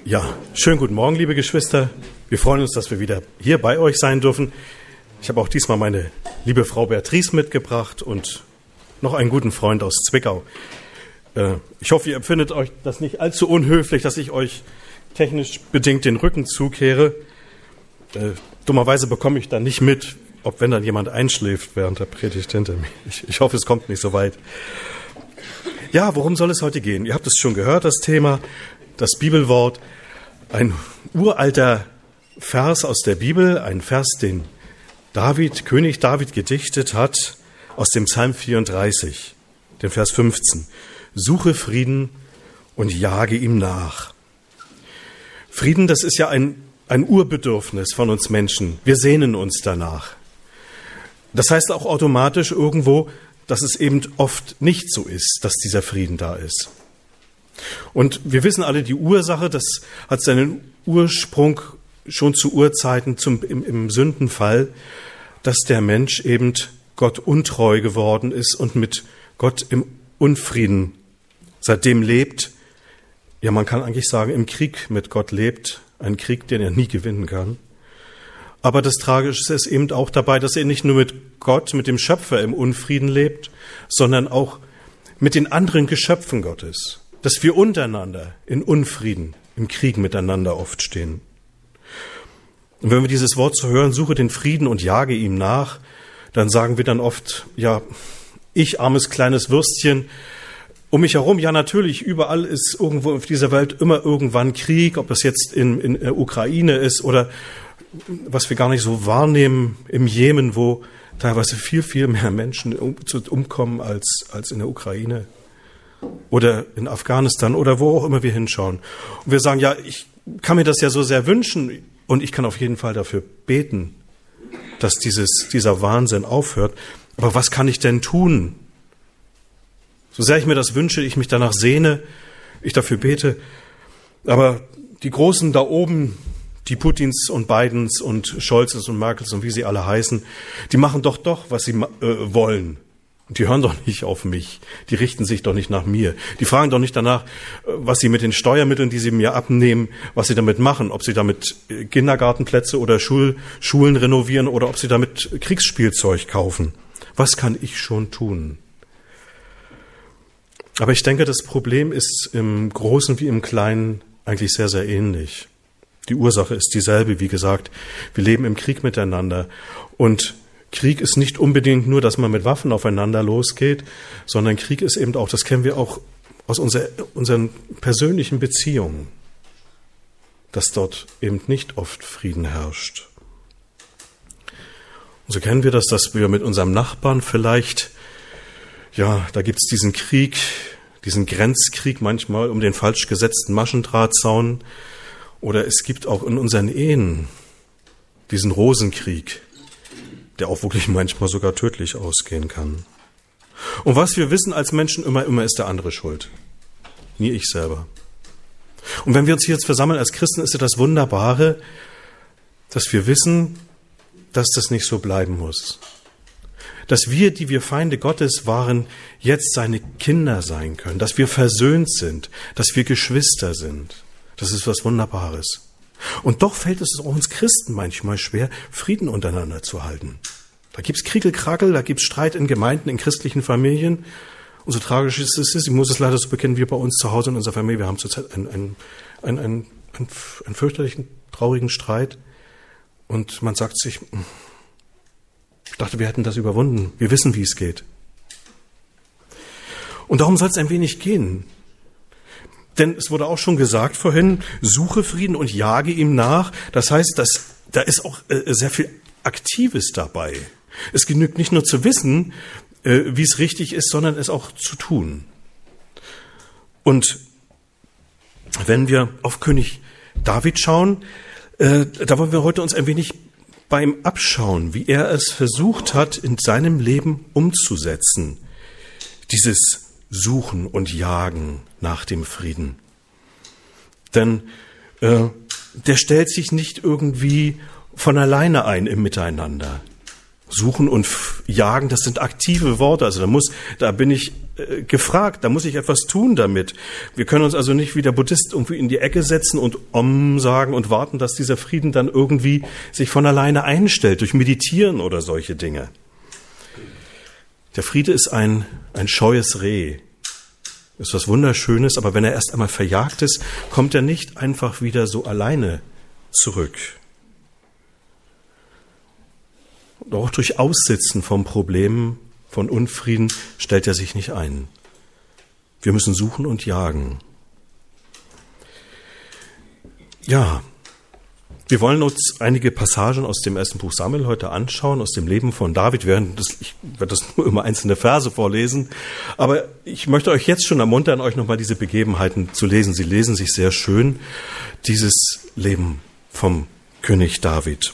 Ja, schönen guten Morgen, liebe Geschwister. Wir freuen uns, dass wir wieder hier bei euch sein dürfen. Ich habe auch diesmal meine liebe Frau Beatrice mitgebracht und noch einen guten Freund aus Zwickau. Ich hoffe, ihr empfindet euch das nicht allzu unhöflich, dass ich euch technisch bedingt den Rücken zukehre. Dummerweise bekomme ich dann nicht mit, ob wenn dann jemand einschläft während der Predigt hinter mir. Ich hoffe, es kommt nicht so weit. Ja, worum soll es heute gehen? Ihr habt es schon gehört, das Thema, das Bibelwort. Ein uralter Vers aus der Bibel, ein Vers, den König David gedichtet hat, aus dem Psalm 34, den Vers 15. Suche Frieden und jage ihm nach. Frieden, das ist ja ein Urbedürfnis von uns Menschen. Wir sehnen uns danach. Das heißt auch automatisch irgendwo, dass es eben oft nicht so ist, dass dieser Frieden da ist. Und wir wissen alle, die Ursache, das hat seinen Ursprung schon zu Urzeiten im Sündenfall, dass der Mensch eben Gott untreu geworden ist und mit Gott im Unfrieden seitdem lebt. Ja, man kann eigentlich sagen, im Krieg mit Gott lebt, ein Krieg, den er nie gewinnen kann. Aber das Tragische ist eben auch dabei, dass er nicht nur mit Gott, mit dem Schöpfer im Unfrieden lebt, sondern auch mit den anderen Geschöpfen Gottes. Dass wir untereinander in Unfrieden, im Krieg miteinander oft stehen. Und wenn wir dieses Wort zu hören, suche den Frieden und jage ihm nach, dann sagen wir dann oft, ja, ich armes kleines Würstchen, um mich herum, ja natürlich, überall ist irgendwo auf dieser Welt immer irgendwann Krieg, ob es jetzt in der Ukraine ist oder was wir gar nicht so wahrnehmen, im Jemen, wo teilweise viel, viel mehr Menschen umkommen als in der Ukraine. Oder in Afghanistan oder wo auch immer wir hinschauen. Und wir sagen, ja, ich kann mir das ja so sehr wünschen und ich kann auf jeden Fall dafür beten, dass dieser Wahnsinn aufhört. Aber was kann ich denn tun? So sehr ich mir das wünsche, ich mich danach sehne, ich dafür bete. Aber die Großen da oben, die Putins und Bidens und Scholzes und Merkels und wie sie alle heißen, die machen doch, was sie wollen. Und die hören doch nicht auf mich. Die richten sich doch nicht nach mir. Die fragen doch nicht danach, was sie mit den Steuermitteln, die sie mir abnehmen, was sie damit machen. Ob sie damit Kindergartenplätze oder Schulen renovieren oder ob sie damit Kriegsspielzeug kaufen. Was kann ich schon tun? Aber ich denke, das Problem ist im Großen wie im Kleinen eigentlich sehr, sehr ähnlich. Die Ursache ist dieselbe, wie gesagt. Wir leben im Krieg miteinander. Und Krieg ist nicht unbedingt nur, dass man mit Waffen aufeinander losgeht, sondern Krieg ist eben auch, das kennen wir auch aus unseren persönlichen Beziehungen, dass dort eben nicht oft Frieden herrscht. Und so kennen wir das, dass wir mit unserem Nachbarn vielleicht, ja, da gibt's diesen Krieg, diesen Grenzkrieg manchmal um den falsch gesetzten Maschendrahtzaun, oder es gibt auch in unseren Ehen diesen Rosenkrieg, der auch wirklich manchmal sogar tödlich ausgehen kann. Und was wir wissen als Menschen, immer ist der andere schuld. Nie ich selber. Und wenn wir uns hier jetzt versammeln als Christen, ist ja das Wunderbare, dass wir wissen, dass das nicht so bleiben muss. Dass wir, die wir Feinde Gottes waren, jetzt seine Kinder sein können. Dass wir versöhnt sind. Dass wir Geschwister sind. Das ist was Wunderbares. Und doch fällt es auch uns Christen manchmal schwer, Frieden untereinander zu halten. Da gibt's Kriegelkrackel, da gibt's Streit in Gemeinden, in christlichen Familien. Und so tragisch ist es, ich muss es leider so bekennen, wir bei uns zu Hause in unserer Familie, wir haben zurzeit einen fürchterlichen, traurigen Streit. Und man sagt sich, ich dachte, wir hätten das überwunden. Wir wissen, wie es geht. Und darum soll es ein wenig gehen. Denn es wurde auch schon gesagt vorhin, suche Frieden und jage ihm nach. Das heißt, da ist auch sehr viel Aktives dabei. Es genügt nicht nur zu wissen, wie es richtig ist, sondern es auch zu tun. Und wenn wir auf König David schauen, da wollen wir heute uns ein wenig bei ihm abschauen, wie er es versucht hat, in seinem Leben umzusetzen. Dieses Suchen und Jagen nach dem Frieden. Denn der stellt sich nicht irgendwie von alleine ein im Miteinander. Suchen und jagen, das sind aktive Worte. Also da bin ich gefragt, da muss ich etwas tun damit. Wir können uns also nicht wie der Buddhist irgendwie in die Ecke setzen und Om sagen und warten, dass dieser Frieden dann irgendwie sich von alleine einstellt, durch Meditieren oder solche Dinge. Der Friede ist ein scheues Reh. Ist was Wunderschönes, aber wenn er erst einmal verjagt ist, kommt er nicht einfach wieder so alleine zurück. Und auch durch Aussitzen vom Problem, von Unfrieden, stellt er sich nicht ein. Wir müssen suchen und jagen. Ja, wir wollen uns einige Passagen aus dem ersten Buch Samuel heute anschauen, aus dem Leben von David. Ich werde das nur immer einzelne Verse vorlesen, aber ich möchte euch jetzt schon ermuntern, euch nochmal diese Begebenheiten zu lesen. Sie lesen sich sehr schön, dieses Leben vom König David.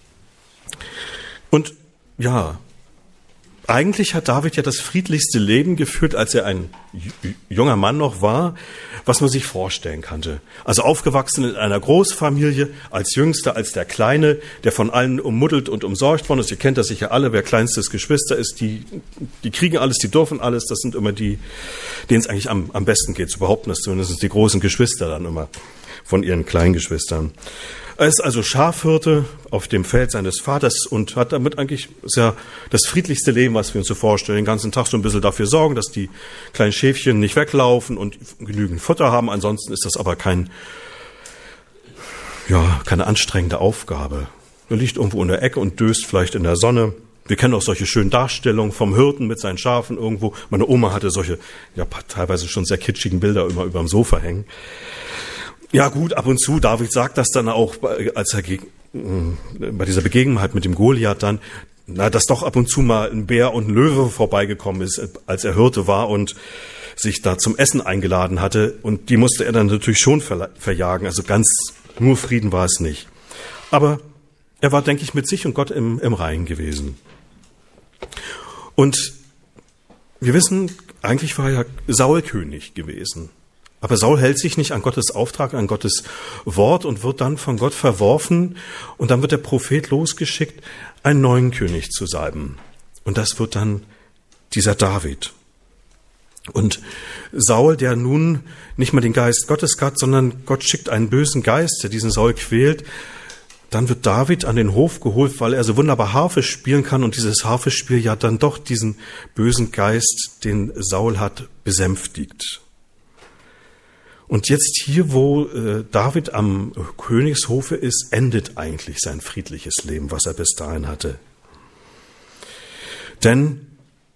Und ja, eigentlich hat David ja das friedlichste Leben geführt, als er ein junger Mann noch war, was man sich vorstellen kannte. Also aufgewachsen in einer Großfamilie, als Jüngster, als der Kleine, der von allen ummuddelt und umsorgt worden ist. Ihr kennt das sicher alle, wer kleinstes Geschwister ist, die kriegen alles, die dürfen alles. Das sind immer die, denen es eigentlich am besten geht, zu behaupten, dass zumindest die großen Geschwister dann immer von ihren Kleingeschwistern. Er ist also Schafhirte auf dem Feld seines Vaters und hat damit eigentlich das friedlichste Leben, was wir uns so vorstellen. Den ganzen Tag so ein bisschen dafür sorgen, dass die kleinen Schäfchen nicht weglaufen und genügend Futter haben. Ansonsten ist das aber keine anstrengende Aufgabe. Er liegt irgendwo in der Ecke und döst vielleicht in der Sonne. Wir kennen auch solche schönen Darstellungen vom Hirten mit seinen Schafen irgendwo. Meine Oma hatte solche, teilweise schon sehr kitschigen Bilder immer über dem Sofa hängen. Ja gut, ab und zu, David sagt das dann auch, als er bei dieser Begebenheit mit dem Goliath dann, dass doch ab und zu mal ein Bär und ein Löwe vorbeigekommen ist, als er Hirte war und sich da zum Essen eingeladen hatte. Und die musste er dann natürlich schon verjagen. Also ganz nur Frieden war es nicht. Aber er war, denke ich, mit sich und Gott im Reinen gewesen. Und wir wissen, eigentlich war ja Saul König gewesen. Aber Saul hält sich nicht an Gottes Auftrag, an Gottes Wort und wird dann von Gott verworfen. Und dann wird der Prophet losgeschickt, einen neuen König zu salben. Und das wird dann dieser David. Und Saul, der nun nicht mal den Geist Gottes hat, sondern Gott schickt einen bösen Geist, der diesen Saul quält. Dann wird David an den Hof geholt, weil er so wunderbar Harfe spielen kann und dieses Harfespiel ja dann doch diesen bösen Geist, den Saul hat, besänftigt. Und jetzt hier, wo David am Königshofe ist, endet eigentlich sein friedliches Leben, was er bis dahin hatte. Denn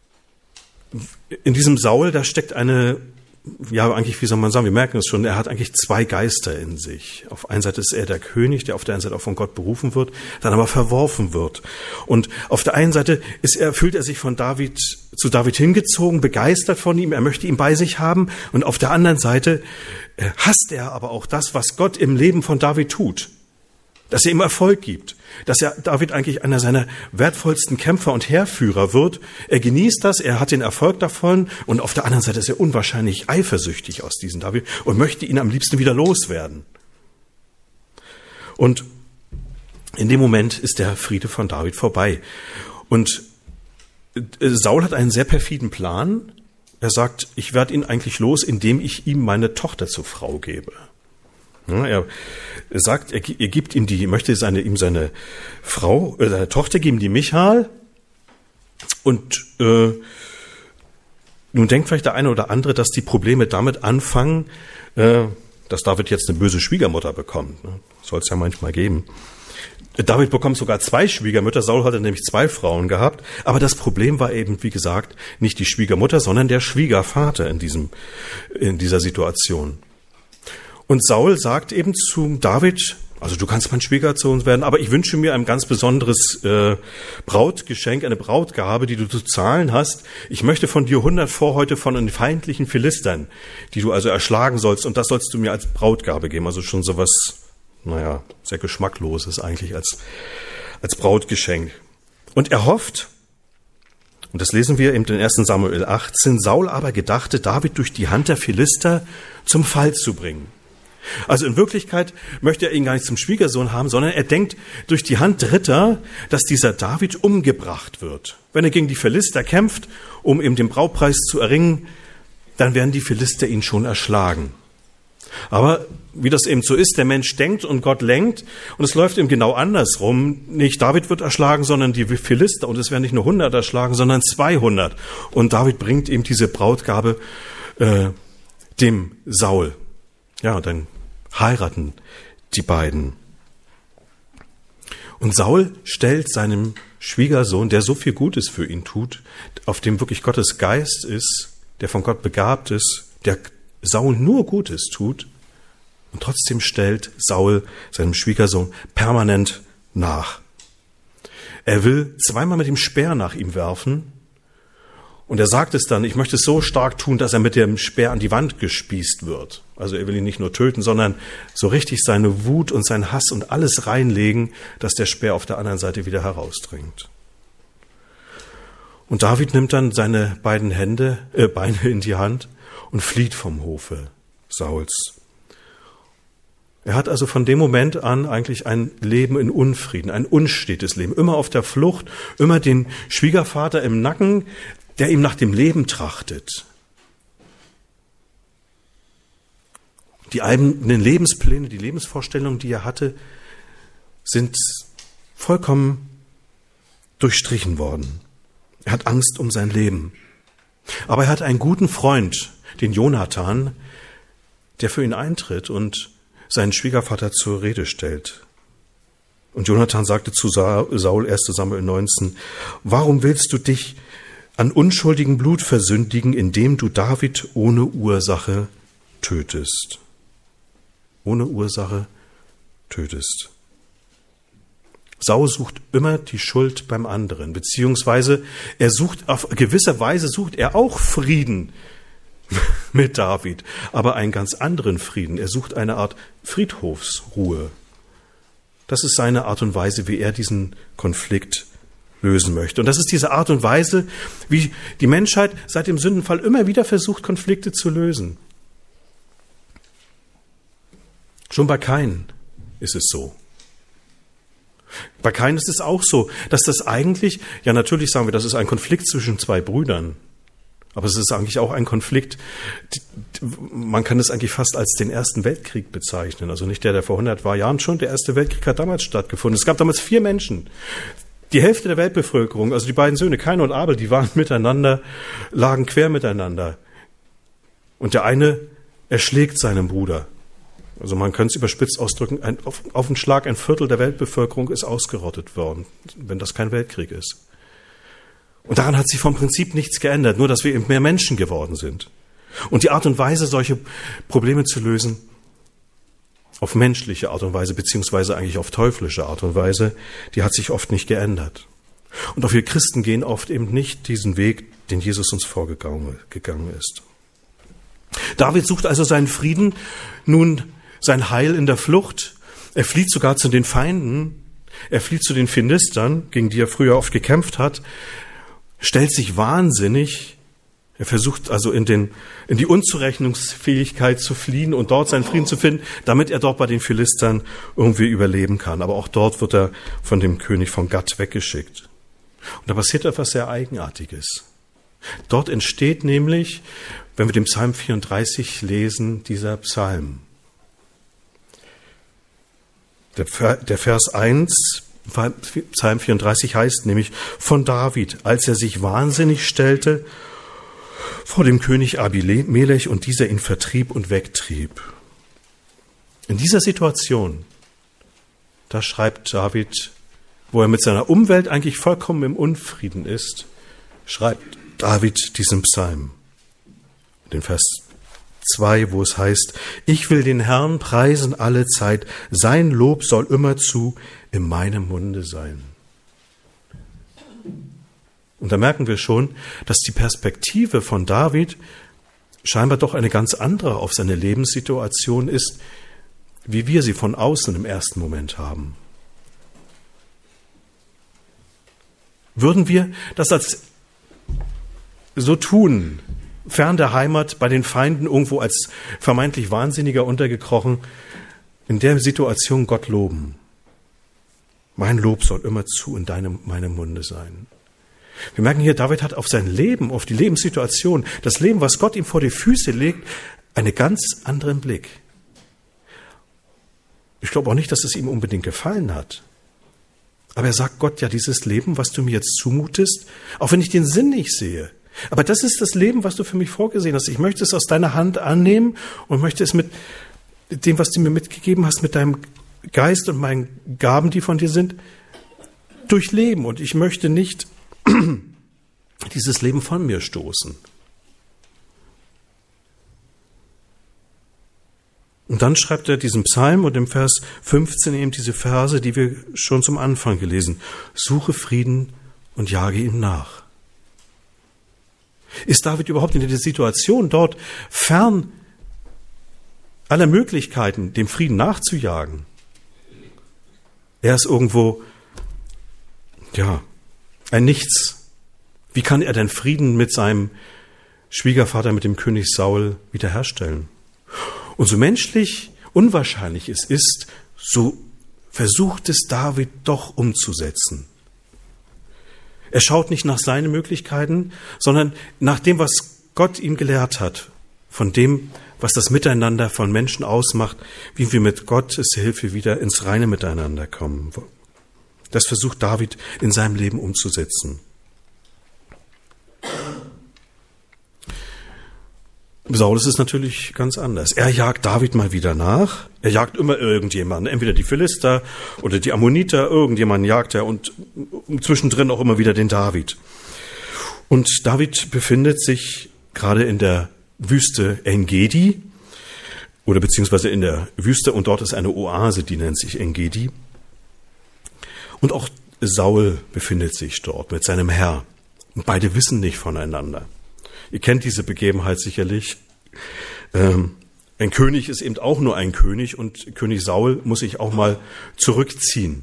in diesem Saul, da steckt eigentlich, wie soll man sagen, wir merken es schon, er hat eigentlich zwei Geister in sich. Auf einer Seite ist er der König, der auf der einen Seite auch von Gott berufen wird, dann aber verworfen wird. Und auf der einen Seite fühlt er sich zu David hingezogen, begeistert von ihm, er möchte ihn bei sich haben. Und auf der anderen Seite hasst er aber auch das, was Gott im Leben von David tut. Dass er ihm Erfolg gibt, dass er David eigentlich einer seiner wertvollsten Kämpfer und Heerführer wird. Er genießt das, er hat den Erfolg davon und auf der anderen Seite ist er unwahrscheinlich eifersüchtig aus diesem David und möchte ihn am liebsten wieder loswerden. Und in dem Moment ist der Friede von David vorbei. Und Saul hat einen sehr perfiden Plan. Er sagt, ich werde ihn eigentlich los, indem ich ihm meine Tochter zur Frau gebe. Er sagt, er gibt ihm möchte ihm seine Tochter geben, die Michal. Und nun denkt vielleicht der eine oder andere, dass die Probleme damit anfangen, dass David jetzt eine böse Schwiegermutter bekommt. Soll es ja manchmal geben. David bekommt sogar 2 Schwiegermütter. Saul hatte nämlich 2 Frauen gehabt. Aber das Problem war eben, wie gesagt, nicht die Schwiegermutter, sondern der Schwiegervater in dieser Situation. Und Saul sagt eben zu David, also du kannst mein Schwiegersohn werden, aber ich wünsche mir ein ganz besonderes Brautgeschenk, eine Brautgabe, die du zu zahlen hast. Ich möchte von dir 100 Vorhäute von den feindlichen Philistern, die du also erschlagen sollst, und das sollst du mir als Brautgabe geben. Also schon sowas, sehr Geschmackloses eigentlich als Brautgeschenk. Und er hofft, und das lesen wir eben in 1. Samuel 18, Saul aber gedachte, David durch die Hand der Philister zum Fall zu bringen. Also in Wirklichkeit möchte er ihn gar nicht zum Schwiegersohn haben, sondern er denkt durch die Hand Dritter, dass dieser David umgebracht wird. Wenn er gegen die Philister kämpft, um eben den Braupreis zu erringen, dann werden die Philister ihn schon erschlagen. Aber wie das eben so ist, der Mensch denkt und Gott lenkt und es läuft eben genau andersrum. Nicht David wird erschlagen, sondern die Philister, und es werden nicht nur 100 erschlagen, sondern 200. Und David bringt eben diese Brautgabe dem Saul. Ja, und dann heiraten die beiden. Und Saul stellt seinem Schwiegersohn, der so viel Gutes für ihn tut, auf dem wirklich Gottes Geist ist, der von Gott begabt ist, der Saul nur Gutes tut, und trotzdem stellt Saul seinem Schwiegersohn permanent nach. Er will zweimal mit dem Speer nach ihm werfen, und er sagt es dann, ich möchte es so stark tun, dass er mit dem Speer an die Wand gespießt wird. Also er will ihn nicht nur töten, sondern so richtig seine Wut und sein Hass und alles reinlegen, dass der Speer auf der anderen Seite wieder herausdringt. Und David nimmt dann seine beiden Beine in die Hand und flieht vom Hofe Sauls. Er hat also von dem Moment an eigentlich ein Leben in Unfrieden, ein unstetes Leben, immer auf der Flucht, immer den Schwiegervater im Nacken, der ihm nach dem Leben trachtet. Die eigenen Lebenspläne, die Lebensvorstellungen, die er hatte, sind vollkommen durchstrichen worden. Er hat Angst um sein Leben. Aber er hat einen guten Freund, den Jonathan, der für ihn eintritt und seinen Schwiegervater zur Rede stellt. Und Jonathan sagte zu Saul, 1. Samuel 19, warum willst du dich an unschuldigem Blut versündigen, indem du David ohne Ursache tötest? Ohne Ursache tötest. Saul sucht immer die Schuld beim anderen, beziehungsweise auf gewisse Weise sucht er auch Frieden mit David, aber einen ganz anderen Frieden. Er sucht eine Art Friedhofsruhe. Das ist seine Art und Weise, wie er diesen Konflikt lösen möchte. Und das ist diese Art und Weise, wie die Menschheit seit dem Sündenfall immer wieder versucht, Konflikte zu lösen. Schon bei Kain ist es so. Bei Kain ist es auch so, dass das eigentlich, ja natürlich sagen wir, das ist ein Konflikt zwischen zwei Brüdern. Aber es ist eigentlich auch ein Konflikt, man kann es eigentlich fast als den Ersten Weltkrieg bezeichnen. Also nicht der vor 100 Jahren schon, der Erste Weltkrieg hat damals stattgefunden. Es gab damals 4 Menschen. Die Hälfte der Weltbevölkerung, also die beiden Söhne, Kain und Abel, die waren miteinander, lagen quer miteinander. Und der eine erschlägt seinen Bruder. Also man kann es überspitzt ausdrücken, auf einen Schlag 1/4 der Weltbevölkerung ist ausgerottet worden, wenn das kein Weltkrieg ist. Und daran hat sich vom Prinzip nichts geändert, nur dass wir eben mehr Menschen geworden sind. Und die Art und Weise, solche Probleme zu lösen, auf menschliche Art und Weise, beziehungsweise eigentlich auf teuflische Art und Weise, die hat sich oft nicht geändert. Und auch wir Christen gehen oft eben nicht diesen Weg, den Jesus uns vorgegangen ist. David sucht also seinen Frieden, nun sein Heil in der Flucht. Er flieht sogar zu den Feinden. Er flieht zu den Philistern, gegen die er früher oft gekämpft hat, stellt sich wahnsinnig. Er versucht also in die Unzurechnungsfähigkeit zu fliehen und dort seinen Frieden zu finden, damit er dort bei den Philistern irgendwie überleben kann. Aber auch dort wird er von dem König von Gath weggeschickt. Und da passiert etwas sehr Eigenartiges. Dort entsteht nämlich, wenn wir den Psalm 34 lesen, dieser Psalm. Der Vers 1, Psalm 34 heißt nämlich von David, als er sich wahnsinnig stellte vor dem König Abimelech und dieser ihn vertrieb und wegtrieb. In dieser Situation, da schreibt David, wo er mit seiner Umwelt eigentlich vollkommen im Unfrieden ist, schreibt David diesen Psalm. Den Vers 2, wo es heißt, ich will den Herrn preisen alle Zeit, sein Lob soll immerzu in meinem Munde sein. Und da merken wir schon, dass die Perspektive von David scheinbar doch eine ganz andere auf seine Lebenssituation ist, wie wir sie von außen im ersten Moment haben. Würden wir das als so tun, fern der Heimat, bei den Feinden irgendwo als vermeintlich Wahnsinniger untergekrochen, in der Situation Gott loben. Mein Lob soll immerzu in meinem Munde sein. Wir merken hier, David hat auf sein Leben, auf die Lebenssituation, das Leben, was Gott ihm vor die Füße legt, einen ganz anderen Blick. Ich glaube auch nicht, dass es ihm unbedingt gefallen hat. Aber er sagt Gott, ja, dieses Leben, was du mir jetzt zumutest, auch wenn ich den Sinn nicht sehe, aber das ist das Leben, was du für mich vorgesehen hast. Ich möchte es aus deiner Hand annehmen und möchte es mit dem, was du mir mitgegeben hast, mit deinem Geist und meinen Gaben, die von dir sind, durchleben. Und ich möchte nicht dieses Leben von mir stoßen. Und dann schreibt er diesen Psalm und im Vers 15 eben diese Verse, die wir schon zum Anfang gelesen. Suche Frieden und jage ihm nach. Ist David überhaupt in der Situation dort fern aller Möglichkeiten, dem Frieden nachzujagen? Er ist irgendwo, ja, ein Nichts. Wie kann er denn Frieden mit seinem Schwiegervater, mit dem König Saul wiederherstellen? Und so menschlich unwahrscheinlich es ist, so versucht es David doch umzusetzen. Er schaut nicht nach seinen Möglichkeiten, sondern nach dem, was Gott ihm gelehrt hat, von dem, was das Miteinander von Menschen ausmacht, wie wir mit Gottes Hilfe wieder ins reine Miteinander kommen. Das versucht David in seinem Leben umzusetzen. Saul ist es natürlich ganz anders. Er jagt David mal wieder nach. Er jagt immer irgendjemanden, entweder die Philister oder die Ammoniter, irgendjemanden jagt er und zwischendrin auch immer wieder den David. Und David befindet sich gerade in der Wüste En-Gedi oder beziehungsweise in der Wüste und dort ist eine Oase, die nennt sich En-Gedi. Und auch Saul befindet sich dort mit seinem Herr. Und beide wissen nicht voneinander. Ihr kennt diese Begebenheit sicherlich. Ein König ist eben auch nur ein König und König Saul muss sich auch mal zurückziehen,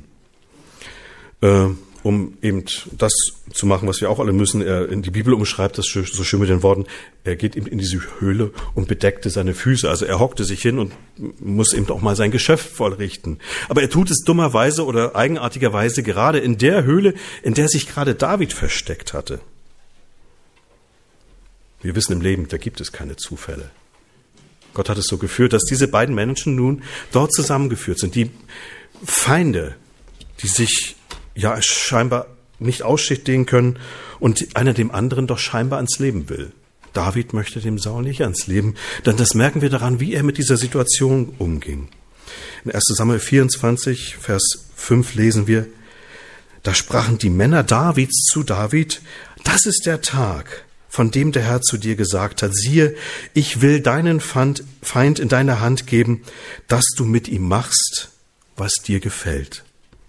um eben das zu machen, was wir auch alle müssen. In die Bibel umschreibt das so schön mit den Worten, er geht eben in diese Höhle und bedeckte seine Füße. Also er hockte sich hin und muss eben auch mal sein Geschäft vollrichten. Aber er tut es dummerweise oder eigenartigerweise gerade in der Höhle, in der sich gerade David versteckt hatte. Wir wissen im Leben, da gibt es keine Zufälle. Gott hat es so geführt, dass diese beiden Menschen nun dort zusammengeführt sind. Die Feinde, die sich ja scheinbar nicht ausstehen können und einer dem anderen doch scheinbar ans Leben will. David möchte dem Saul nicht ans Leben, denn das merken wir daran, wie er mit dieser Situation umging. In 1. Samuel 24, Vers 5 lesen wir, da sprachen die Männer Davids zu David, das ist der Tag, von dem der Herr zu dir gesagt hat, siehe, ich will deinen Feind in deine Hand geben, dass du mit ihm machst, was dir gefällt.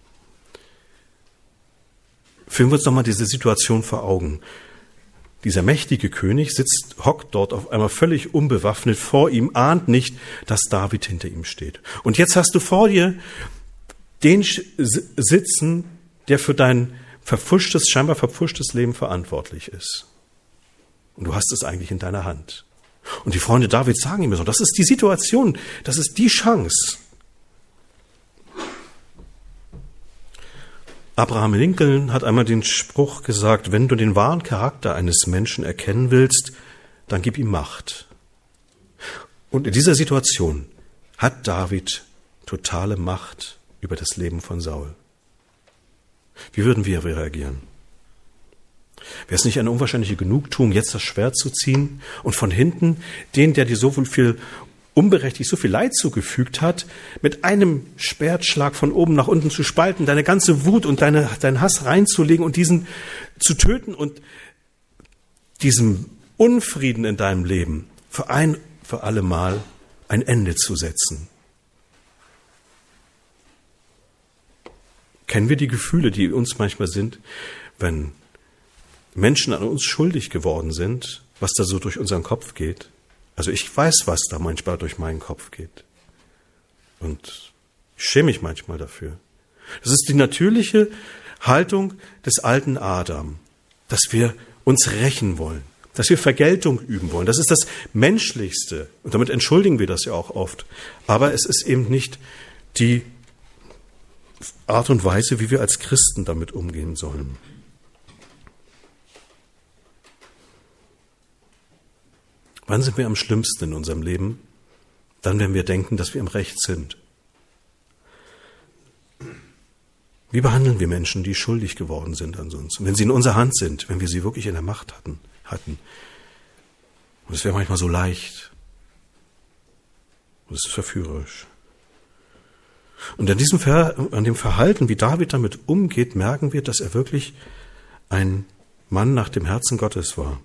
Führen wir uns nochmal diese Situation vor Augen. Dieser mächtige König hockt dort auf einmal völlig unbewaffnet vor ihm, ahnt nicht, dass David hinter ihm steht. Und jetzt hast du vor dir den sitzen, der für dein scheinbar verpfuschtes Leben verantwortlich ist. Und du hast es eigentlich in deiner Hand. Und die Freunde Davids sagen ihm so, das ist die Situation, das ist die Chance. Abraham Lincoln hat einmal den Spruch gesagt, wenn du den wahren Charakter eines Menschen erkennen willst, dann gib ihm Macht. Und in dieser Situation hat David totale Macht über das Leben von Saul. Wie würden wir reagieren? Wäre es nicht eine unwahrscheinliche Genugtuung, jetzt das Schwert zu ziehen und von hinten den, der dir so viel unberechtigt, so viel Leid zugefügt hat, mit einem Schwertschlag von oben nach unten zu spalten, deine ganze Wut und deinen Hass reinzulegen und diesen zu töten und diesem Unfrieden in deinem Leben für alle Mal ein Ende zu setzen? Kennen wir die Gefühle, die uns manchmal sind, wenn Menschen an uns schuldig geworden sind, was da so durch unseren Kopf geht? Also ich weiß, was da manchmal durch meinen Kopf geht. Und ich schäme mich manchmal dafür. Das ist die natürliche Haltung des alten Adam, dass wir uns rächen wollen, dass wir Vergeltung üben wollen. Das ist das Menschlichste. Und damit entschuldigen wir das ja auch oft. Aber es ist eben nicht die Art und Weise, wie wir als Christen damit umgehen sollen. Wann sind wir am schlimmsten in unserem Leben? Dann, wenn wir denken, dass wir im Recht sind. Wie behandeln wir Menschen, die schuldig geworden sind an uns? Und wenn sie in unserer Hand sind, wenn wir sie wirklich in der Macht hatten. Und es wäre manchmal so leicht. Und es ist verführerisch. Und an dem Verhalten, wie David damit umgeht, merken wir, dass er wirklich ein Mann nach dem Herzen Gottes war.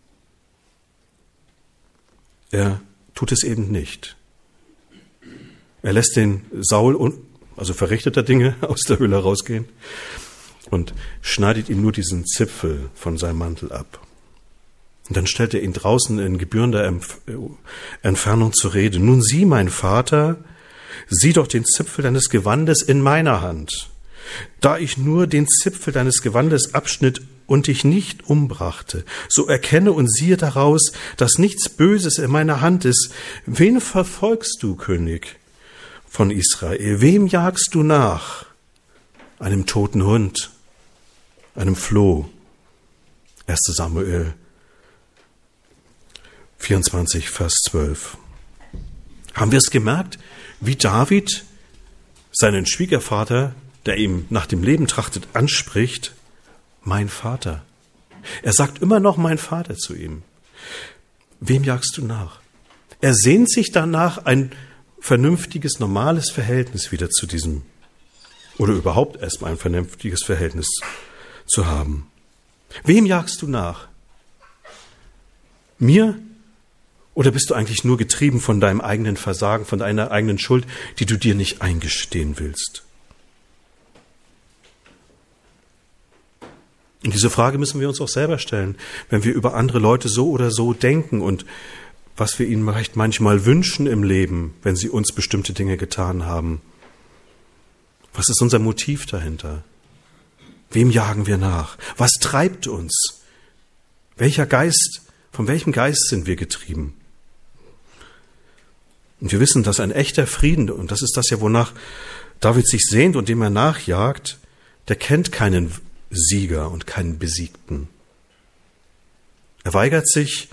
Er tut es eben nicht. Er lässt den Saul, also verrichteter Dinge, aus der Höhle rausgehen und schneidet ihm nur diesen Zipfel von seinem Mantel ab. Und dann stellt er ihn draußen in gebührender Entfernung zur Rede. Nun sieh, mein Vater, sieh doch den Zipfel deines Gewandes in meiner Hand. Da ich nur den Zipfel deines Gewandes abschnitt und dich nicht umbrachte, so erkenne und siehe daraus, dass nichts Böses in meiner Hand ist. Wen verfolgst du, König von Israel? Wem jagst du nach? Einem toten Hund, einem Floh. 1. Samuel 24, Vers 12. Haben wir es gemerkt, wie David seinen Schwiegervater, der ihm nach dem Leben trachtet, anspricht? Mein Vater. Er sagt immer noch mein Vater zu ihm. Wem jagst du nach? Er sehnt sich danach, ein vernünftiges, normales Verhältnis wieder zu diesem, oder überhaupt erstmal ein vernünftiges Verhältnis zu haben. Wem jagst du nach? Mir? Oder bist du eigentlich nur getrieben von deinem eigenen Versagen, von deiner eigenen Schuld, die du dir nicht eingestehen willst? Und diese Frage müssen wir uns auch selber stellen, wenn wir über andere Leute so oder so denken und was wir ihnen vielleicht manchmal wünschen im Leben, wenn sie uns bestimmte Dinge getan haben. Was ist unser Motiv dahinter? Wem jagen wir nach? Was treibt uns? Von welchem Geist sind wir getrieben? Und wir wissen, dass ein echter Frieden, und das ist das ja, wonach David sich sehnt und dem er nachjagt, der kennt keinen Sieger und keinen Besiegten. Er weigert sich,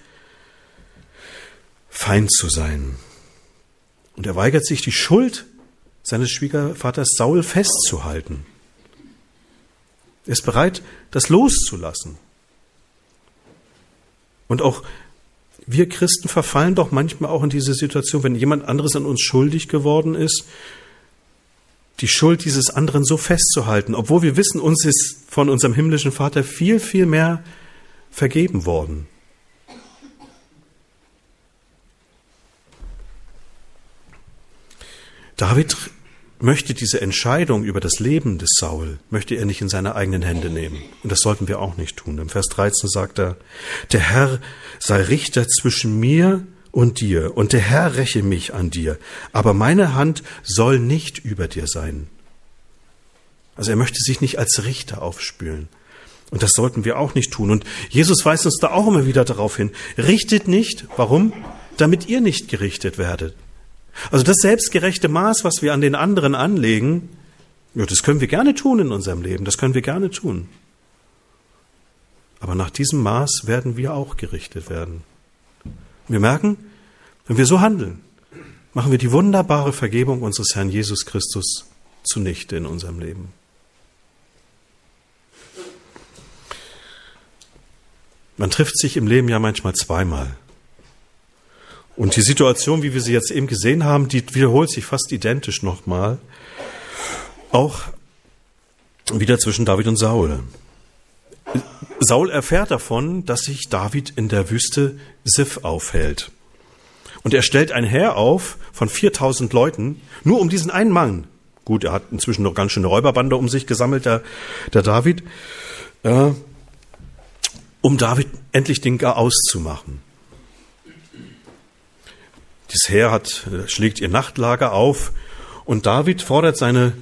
Feind zu sein. Und er weigert sich, die Schuld seines Schwiegervaters Saul festzuhalten. Er ist bereit, das loszulassen. Und auch wir Christen verfallen doch manchmal auch in diese Situation, wenn jemand anderes an uns schuldig geworden ist, die Schuld dieses anderen so festzuhalten, obwohl wir wissen, uns ist von unserem himmlischen Vater viel, viel mehr vergeben worden. David möchte diese Entscheidung über das Leben des Saul, möchte er nicht in seine eigenen Hände nehmen. Und das sollten wir auch nicht tun. Im Vers 13 sagt er, der Herr sei Richter zwischen mir und dir, und der Herr räche mich an dir, aber meine Hand soll nicht über dir sein. Also er möchte sich nicht als Richter aufspülen. Und das sollten wir auch nicht tun. Und Jesus weist uns da auch immer wieder darauf hin, richtet nicht. Warum? Damit ihr nicht gerichtet werdet. Also das selbstgerechte Maß, was wir an den anderen anlegen, ja, das können wir gerne tun in unserem Leben, das können wir gerne tun. Aber nach diesem Maß werden wir auch gerichtet werden. Wir merken, wenn wir so handeln, machen wir die wunderbare Vergebung unseres Herrn Jesus Christus zunichte in unserem Leben. Man trifft sich im Leben ja manchmal zweimal. Und die Situation, wie wir sie jetzt eben gesehen haben, die wiederholt sich fast identisch nochmal. Auch wieder zwischen David und Saul. Saul erfährt davon, dass sich David in der Wüste Sif aufhält. Und er stellt ein Heer auf von 4000 Leuten, nur um diesen einen Mann. Gut, er hat inzwischen noch ganz schön eine Räuberbande um sich gesammelt, der David, um David endlich den Garaus zu machen. Das Heer schlägt ihr Nachtlager auf und David fordert seine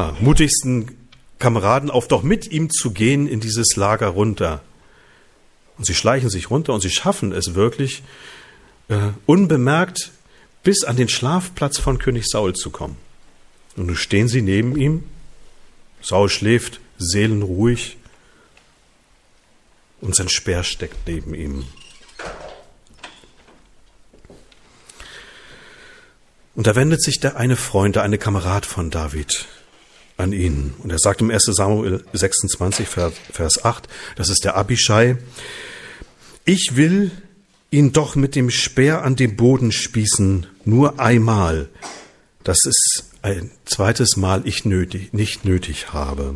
mutigsten Kameraden auf, doch mit ihm zu gehen in dieses Lager runter. Und sie schleichen sich runter und sie schaffen es wirklich, unbemerkt bis an den Schlafplatz von König Saul zu kommen. Und nun stehen sie neben ihm. Saul schläft seelenruhig und sein Speer steckt neben ihm. Und da wendet sich der eine Freund, der eine Kamerad von David an ihn. Und er sagt im 1. Samuel 26, Vers 8, das ist der Abischai: Ich will ihn doch mit dem Speer an den Boden spießen, nur einmal, dass es ein zweites Mal ich nicht nötig habe.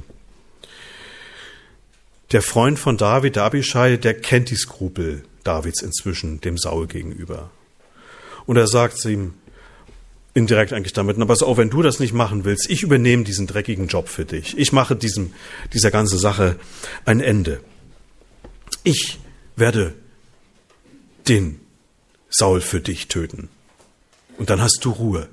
Der Freund von David, der Abischai, der kennt die Skrupel Davids inzwischen dem Saul gegenüber. Und er sagt ihm indirekt eigentlich damit: Na, pass auf, wenn du das nicht machen willst, ich übernehme diesen dreckigen Job für dich. Ich mache dieser ganzen Sache ein Ende. Ich werde den Saul für dich töten. Und dann hast du Ruhe.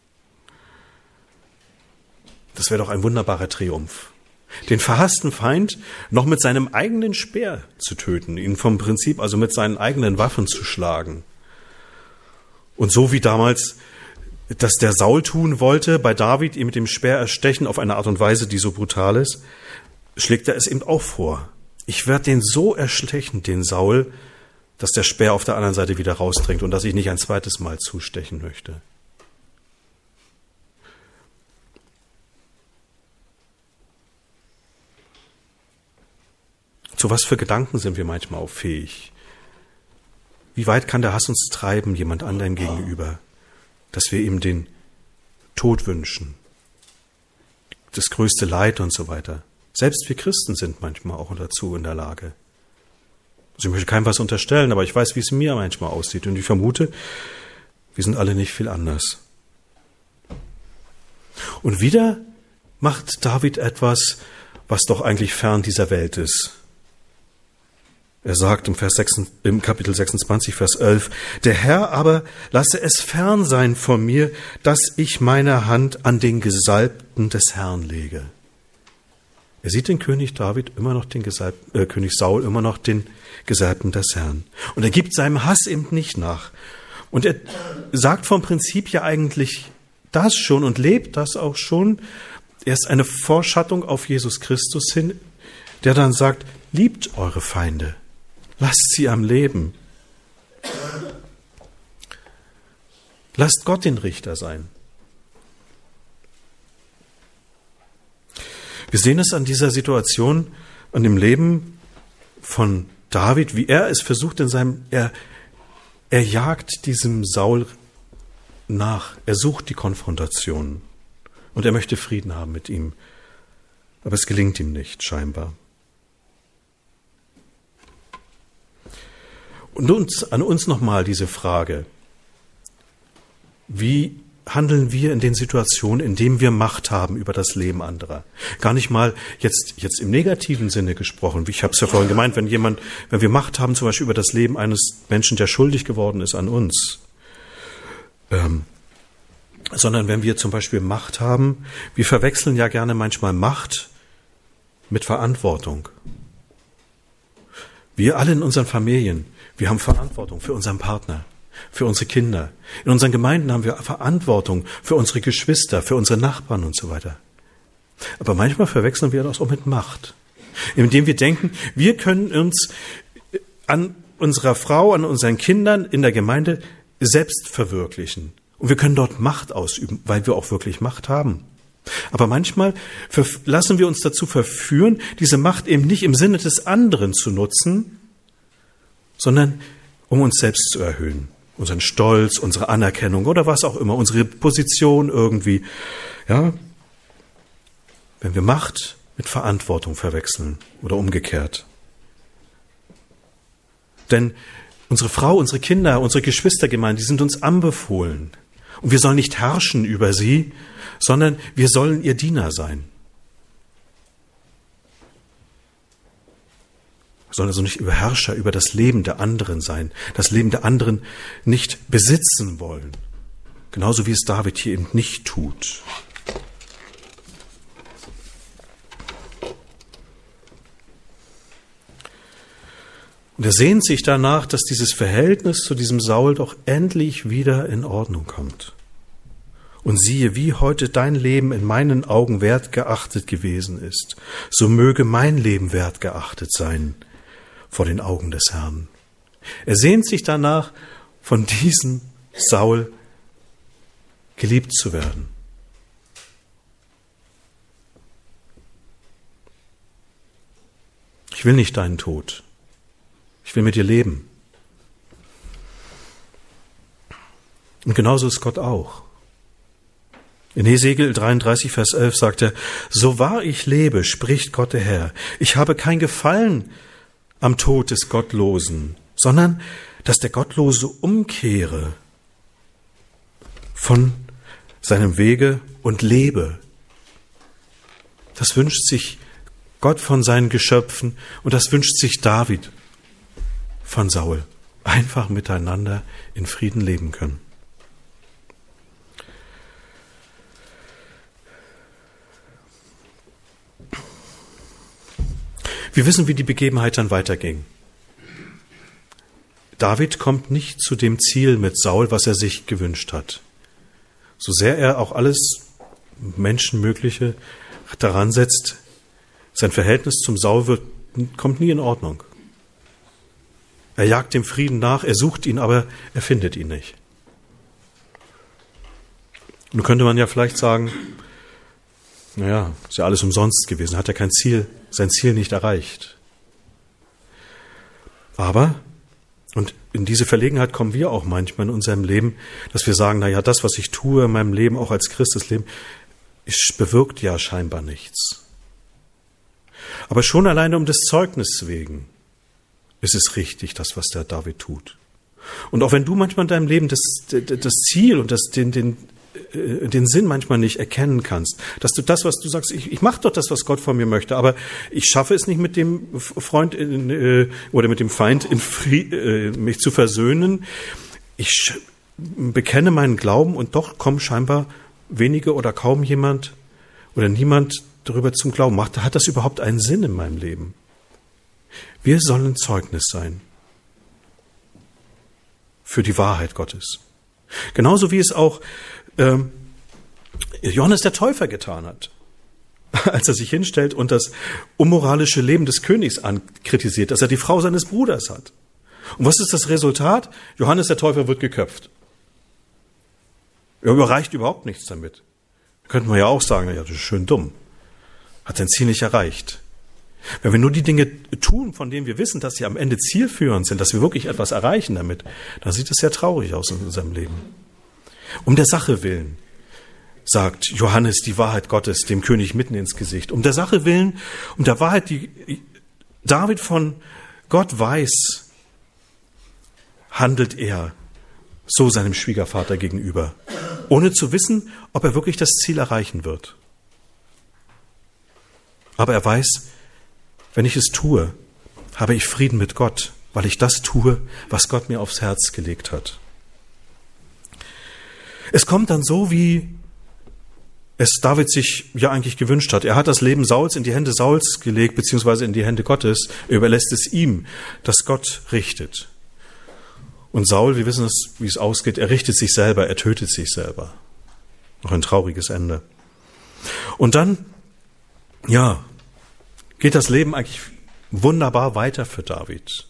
Das wäre doch ein wunderbarer Triumph. Den verhassten Feind noch mit seinem eigenen Speer zu töten, ihn vom Prinzip also mit seinen eigenen Waffen zu schlagen. Und so wie damals das der Saul tun wollte, bei David ihn mit dem Speer erstechen auf eine Art und Weise, die so brutal ist, schlägt er es eben auch vor. Ich werde den so erstechen, den Saul, dass der Speer auf der anderen Seite wieder rausdringt und dass ich nicht ein zweites Mal zustechen möchte. Zu was für Gedanken sind wir manchmal auch fähig? Wie weit kann der Hass uns treiben, jemand anderem gegenüber, dass wir ihm den Tod wünschen, das größte Leid und so weiter? Selbst wir Christen sind manchmal auch dazu in der Lage. Also ich möchte keinem was unterstellen, aber ich weiß, wie es mir manchmal aussieht. Und ich vermute, wir sind alle nicht viel anders. Und wieder macht David etwas, was doch eigentlich fern dieser Welt ist. Er sagt im Kapitel 26, Vers 11, der Herr aber lasse es fern sein von mir, dass ich meine Hand an den Gesalbten des Herrn lege. Er sieht den König David immer noch König Saul immer noch den Gesalbten des Herrn. Und er gibt seinem Hass eben nicht nach. Und er sagt vom Prinzip ja eigentlich das schon und lebt das auch schon. Er ist eine Vorschattung auf Jesus Christus hin, der dann sagt, liebt eure Feinde, lasst sie am Leben. Lasst Gott den Richter sein. Wir sehen es an dieser Situation, an dem Leben von David, wie er es versucht er jagt diesem Saul nach. Er sucht die Konfrontation und er möchte Frieden haben mit ihm. Aber es gelingt ihm nicht, scheinbar. Und an uns nochmal diese Frage: Wie handeln wir in den Situationen, in denen wir Macht haben über das Leben anderer? Gar nicht mal jetzt im negativen Sinne gesprochen. Ich habe es ja vorhin gemeint, wenn wir Macht haben, zum Beispiel über das Leben eines Menschen, der schuldig geworden ist an uns, sondern wenn wir zum Beispiel Macht haben, wir verwechseln ja gerne manchmal Macht mit Verantwortung. Wir alle in unseren Familien, wir haben Verantwortung für unseren Partner, für unsere Kinder. In unseren Gemeinden haben wir Verantwortung für unsere Geschwister, für unsere Nachbarn und so weiter. Aber manchmal verwechseln wir das auch mit Macht, indem wir denken, wir können uns an unserer Frau, an unseren Kindern in der Gemeinde selbst verwirklichen. Und wir können dort Macht ausüben, weil wir auch wirklich Macht haben. Aber manchmal lassen wir uns dazu verführen, diese Macht eben nicht im Sinne des anderen zu nutzen, sondern um uns selbst zu erhöhen. Unseren Stolz, unsere Anerkennung oder was auch immer, unsere Position irgendwie. Ja? Wenn wir Macht mit Verantwortung verwechseln oder umgekehrt. Denn unsere Frau, unsere Kinder, unsere Geschwistergemeinde, die sind uns anbefohlen. Und wir sollen nicht herrschen über sie, sondern wir sollen ihr Diener sein. Wir sollen also nicht Herrscher über das Leben der anderen sein, das Leben der anderen nicht besitzen wollen. Genauso wie es David hier eben nicht tut. Und er sehnt sich danach, dass dieses Verhältnis zu diesem Saul doch endlich wieder in Ordnung kommt. Und siehe, wie heute dein Leben in meinen Augen wertgeachtet gewesen ist, so möge mein Leben wertgeachtet sein vor den Augen des Herrn. Er sehnt sich danach, von diesem Saul geliebt zu werden. Ich will nicht deinen Tod. Ich will mit dir leben. Und genauso ist Gott auch. In Hesekiel 33, Vers 11 sagt er, so wahr ich lebe, spricht Gott der Herr, ich habe kein Gefallen am Tod des Gottlosen, sondern dass der Gottlose umkehre von seinem Wege und lebe. Das wünscht sich Gott von seinen Geschöpfen und das wünscht sich David von Saul. Einfach miteinander in Frieden leben können. Wir wissen, wie die Begebenheit dann weiterging. David kommt nicht zu dem Ziel mit Saul, was er sich gewünscht hat. So sehr er auch alles Menschenmögliche daran setzt, sein Verhältnis zum Saul kommt nie in Ordnung. Er jagt dem Frieden nach, er sucht ihn, aber er findet ihn nicht. Nun könnte man ja vielleicht sagen, naja, ist ja alles umsonst gewesen, hat er sein Ziel nicht erreicht. Aber, und in diese Verlegenheit kommen wir auch manchmal in unserem Leben, dass wir sagen, naja, das, was ich tue in meinem Leben, auch als Christusleben, bewirkt ja scheinbar nichts. Aber schon alleine um des Zeugnisses wegen ist es richtig, das, was der David tut. Und auch wenn du manchmal in deinem Leben das Ziel und den Sinn manchmal nicht erkennen kannst, dass du das, was du sagst, ich mache doch das, was Gott von mir möchte, aber ich schaffe es nicht mit dem Freund oder mit dem Feind mich zu versöhnen. Ich bekenne meinen Glauben und doch kommen scheinbar wenige oder kaum jemand oder niemand darüber zum Glauben. Hat das überhaupt einen Sinn in meinem Leben? Wir sollen Zeugnis sein für die Wahrheit Gottes. Genauso wie es auch Johannes der Täufer getan hat, als er sich hinstellt und das unmoralische Leben des Königs kritisiert, dass er die Frau seines Bruders hat. Und was ist das Resultat? Johannes der Täufer wird geköpft. Er überreicht überhaupt nichts damit. Da könnte man ja auch sagen, ja, das ist schön dumm. Hat sein Ziel nicht erreicht. Wenn wir nur die Dinge tun, von denen wir wissen, dass sie am Ende zielführend sind, dass wir wirklich etwas erreichen damit, dann sieht es sehr traurig aus in unserem Leben. Um der Sache willen, sagt Johannes die Wahrheit Gottes dem König mitten ins Gesicht. Um der Sache willen, um der Wahrheit, die David von Gott weiß, handelt er so seinem Schwiegervater gegenüber, ohne zu wissen, ob er wirklich das Ziel erreichen wird. Aber er weiß, wenn ich es tue, habe ich Frieden mit Gott, weil ich das tue, was Gott mir aufs Herz gelegt hat. Es kommt dann so, wie es David sich ja eigentlich gewünscht hat. Er hat das Leben Sauls in die Hände Sauls gelegt, beziehungsweise in die Hände Gottes. Er überlässt es ihm, dass Gott richtet. Und Saul, wir wissen es, wie es ausgeht, er richtet sich selber, er tötet sich selber. Noch ein trauriges Ende. Und dann, ja, geht das Leben eigentlich wunderbar weiter für David.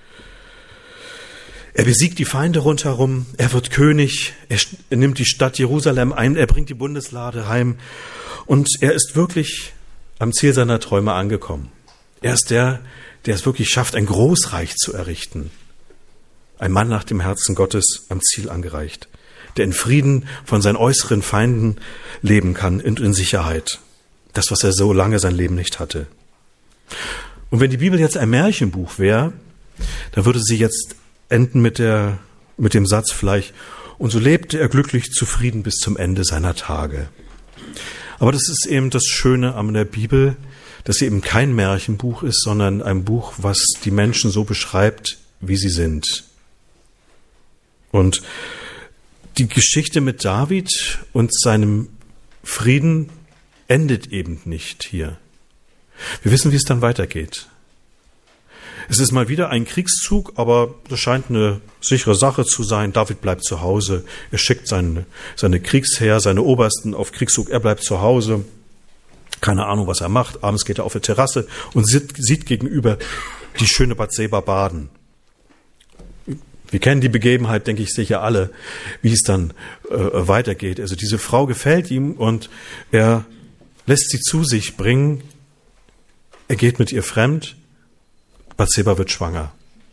Er besiegt die Feinde rundherum, er wird König, er nimmt die Stadt Jerusalem ein, er bringt die Bundeslade heim und er ist wirklich am Ziel seiner Träume angekommen. Er ist der es wirklich schafft, ein Großreich zu errichten. Ein Mann nach dem Herzen Gottes am Ziel angereicht, der in Frieden von seinen äußeren Feinden leben kann und in Sicherheit. Das, was er so lange sein Leben nicht hatte. Und wenn die Bibel jetzt ein Märchenbuch wäre, dann würde sie jetzt enden mit dem Satz vielleicht, und so lebte er glücklich zufrieden bis zum Ende seiner Tage. Aber das ist eben das Schöne an der Bibel, dass sie eben kein Märchenbuch ist, sondern ein Buch, was die Menschen so beschreibt, wie sie sind. Und die Geschichte mit David und seinem Frieden endet eben nicht hier. Wir wissen, wie es dann weitergeht. Es ist mal wieder ein Kriegszug, aber das scheint eine sichere Sache zu sein. David bleibt zu Hause. Er schickt seine Kriegsheer, seine Obersten auf Kriegszug. Er bleibt zu Hause. Keine Ahnung, was er macht. Abends geht er auf die Terrasse und sieht gegenüber die schöne Bathseba baden. Wir kennen die Begebenheit, denke ich, sicher alle, wie es dann weitergeht. Also diese Frau gefällt ihm und er lässt sie zu sich bringen. Er geht mit ihr fremd. Bathseba wird schwanger.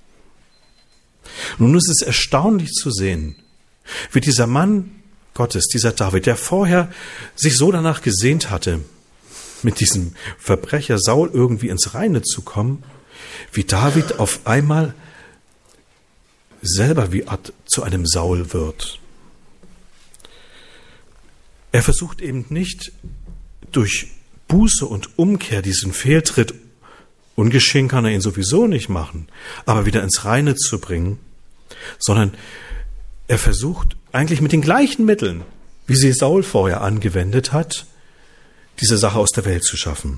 Nun ist es erstaunlich zu sehen, wie dieser Mann Gottes, dieser David, der vorher sich so danach gesehnt hatte, mit diesem Verbrecher Saul irgendwie ins Reine zu kommen, wie David auf einmal selber wie zu einem Saul wird. Er versucht eben nicht durch Buße und Umkehr diesen Fehltritt, ungeschehen kann er ihn sowieso nicht machen, aber wieder ins Reine zu bringen, sondern er versucht eigentlich mit den gleichen Mitteln, wie sie Saul vorher angewendet hat, diese Sache aus der Welt zu schaffen.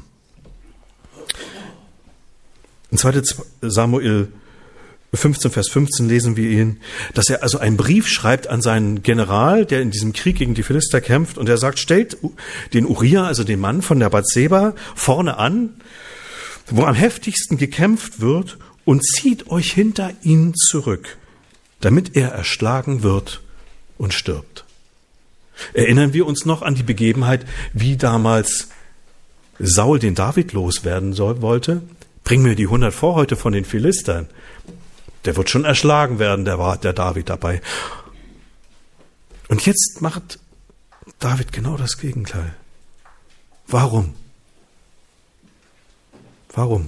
In 2. Samuel 15, Vers 15 lesen wir ihn, dass er also einen Brief schreibt an seinen General, der in diesem Krieg gegen die Philister kämpft, und er sagt, stellt den Uriah, also den Mann von der Bathseba, vorne an, wo am heftigsten gekämpft wird, und zieht euch hinter ihn zurück, damit er erschlagen wird und stirbt. Erinnern wir uns noch an die Begebenheit, wie damals Saul den David loswerden wollte? Bring mir die 100 Vorhäute von den Philistern. Der wird schon erschlagen werden, der David dabei. Und jetzt macht David genau das Gegenteil. Warum? Warum?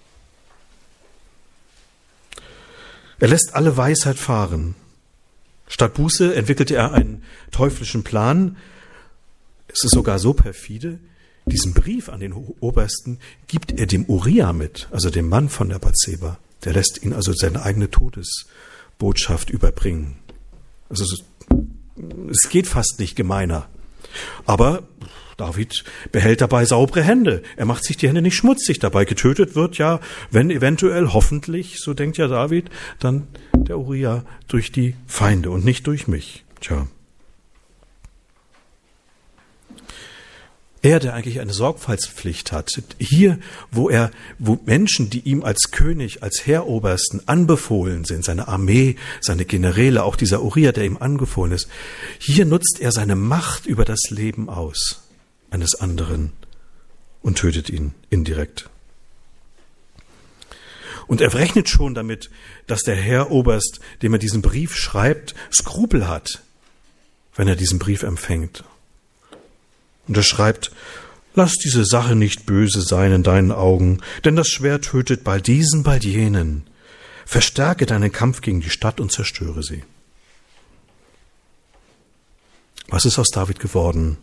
Er lässt alle Weisheit fahren. Statt Buße entwickelte er einen teuflischen Plan. Es ist sogar so perfide, diesen Brief an den Obersten gibt er dem Uriah mit, also dem Mann von der Bathseba. Der lässt ihn also seine eigene Todesbotschaft überbringen. Also es geht fast nicht gemeiner. Aber David behält dabei saubere Hände. Er macht sich die Hände nicht schmutzig. Dabei getötet wird ja, wenn eventuell, hoffentlich, so denkt ja David, dann der Uriah durch die Feinde und nicht durch mich. Tja. Er, der eigentlich eine Sorgfaltspflicht hat, hier, wo Menschen, die ihm als König, als Heerobersten anbefohlen sind, seine Armee, seine Generäle, auch dieser Uriah, der ihm anbefohlen ist, hier nutzt er seine Macht über das Leben aus eines anderen und tötet ihn indirekt. Und er rechnet schon damit, dass der Heeroberst, dem er diesen Brief schreibt, Skrupel hat, wenn er diesen Brief empfängt. Und er schreibt, lass diese Sache nicht böse sein in deinen Augen, denn das Schwert tötet bald diesen, bald jenen. Verstärke deinen Kampf gegen die Stadt und zerstöre sie. Was ist aus David geworden?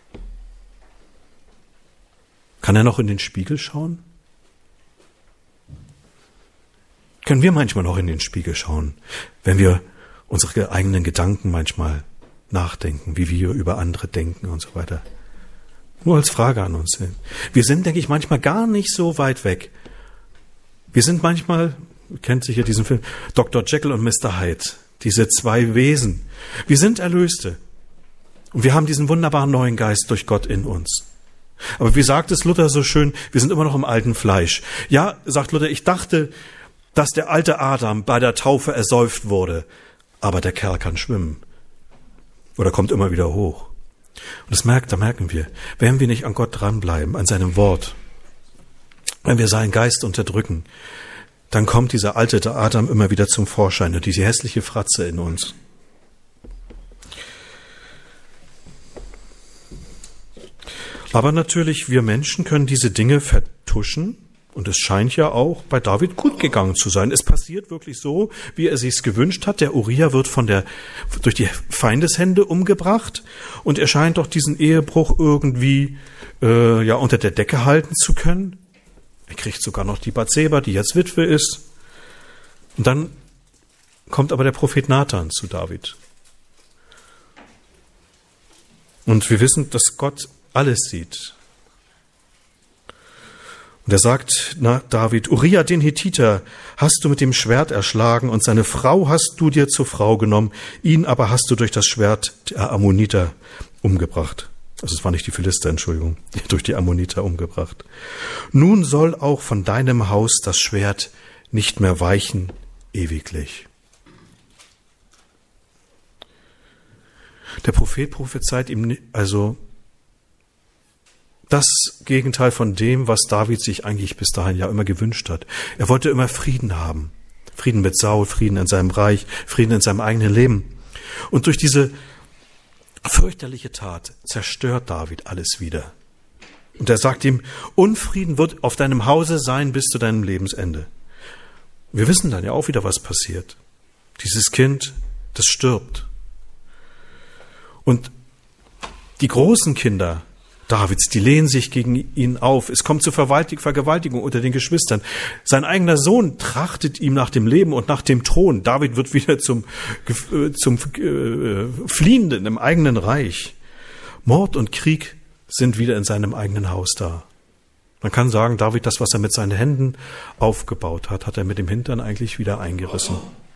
Kann er noch in den Spiegel schauen? Können wir manchmal noch in den Spiegel schauen, wenn wir unsere eigenen Gedanken manchmal nachdenken, wie wir über andere denken und so weiter? Nur als Frage an uns. Wir sind, denke ich, manchmal gar nicht so weit weg. Wir sind manchmal, kennt sicher diesen Film, Dr. Jekyll und Mr. Hyde, diese zwei Wesen. Wir sind Erlöste. Und wir haben diesen wunderbaren neuen Geist durch Gott in uns. Aber wie sagt es Luther so schön, wir sind immer noch im alten Fleisch. Ja, sagt Luther, ich dachte, dass der alte Adam bei der Taufe ersäuft wurde. Aber der Kerl kann schwimmen. Oder kommt immer wieder hoch. Und da merken wir, wenn wir nicht an Gott dranbleiben, an seinem Wort, wenn wir seinen Geist unterdrücken, dann kommt dieser alte Adam immer wieder zum Vorschein und diese hässliche Fratze in uns. Aber natürlich, wir Menschen können diese Dinge vertuschen. Und es scheint ja auch bei David gut gegangen zu sein. Es passiert wirklich so, wie er sich's gewünscht hat. Der Uriah wird durch die Feindeshände umgebracht und er scheint doch diesen Ehebruch irgendwie unter der Decke halten zu können. Er kriegt sogar noch die Bathseba, die jetzt Witwe ist. Und dann kommt aber der Prophet Nathan zu David. Und wir wissen, dass Gott alles sieht. Und Und er sagt David, Uriah den Hethiter hast du mit dem Schwert erschlagen und seine Frau hast du dir zur Frau genommen, ihn aber hast du durch das Schwert der Ammoniter umgebracht. Also es war nicht die Philister, Entschuldigung, durch die Ammoniter umgebracht. Nun soll auch von deinem Haus das Schwert nicht mehr weichen, ewiglich. Der Prophet prophezeit ihm also das Gegenteil von dem, was David sich eigentlich bis dahin ja immer gewünscht hat. Er wollte immer Frieden haben. Frieden mit Saul, Frieden in seinem Reich, Frieden in seinem eigenen Leben. Und durch diese fürchterliche Tat zerstört David alles wieder. Und er sagt ihm, Unfrieden wird auf deinem Hause sein bis zu deinem Lebensende. Wir wissen dann ja auch wieder, was passiert. Dieses Kind, das stirbt. Und die großen Kinder Davids, die lehnen sich gegen ihn auf. Es kommt zu Vergewaltigung unter den Geschwistern. Sein eigener Sohn trachtet ihm nach dem Leben und nach dem Thron. David wird wieder zum Fliehenden im eigenen Reich. Mord und Krieg sind wieder in seinem eigenen Haus da. Man kann sagen, David, das, was er mit seinen Händen aufgebaut hat, hat er mit dem Hintern eigentlich wieder eingerissen.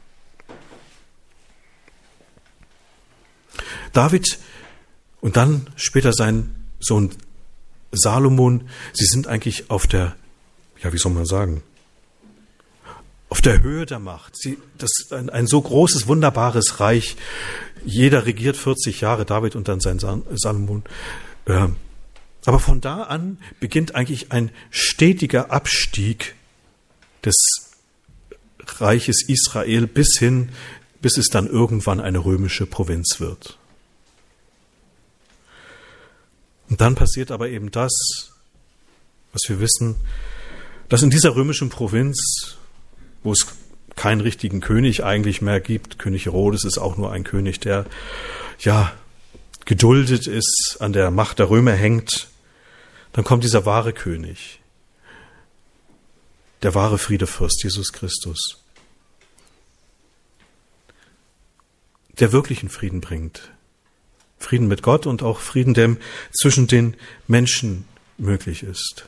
David und dann später sein Sohn Salomon, sie sind eigentlich auf der, wie soll man sagen, auf der Höhe der Macht. Das ist ein so großes, wunderbares Reich. Jeder regiert 40 Jahre, David und dann sein Salomon. Aber von da an beginnt eigentlich ein stetiger Abstieg des Reiches Israel bis es dann irgendwann eine römische Provinz wird. Und dann passiert aber eben das, was wir wissen, dass in dieser römischen Provinz, wo es keinen richtigen König eigentlich mehr gibt, König Herodes ist auch nur ein König, der geduldet ist, an der Macht der Römer hängt, dann kommt dieser wahre König, der wahre Friedefürst, Jesus Christus, der wirklichen Frieden bringt. Frieden mit Gott und auch Frieden, der zwischen den Menschen möglich ist.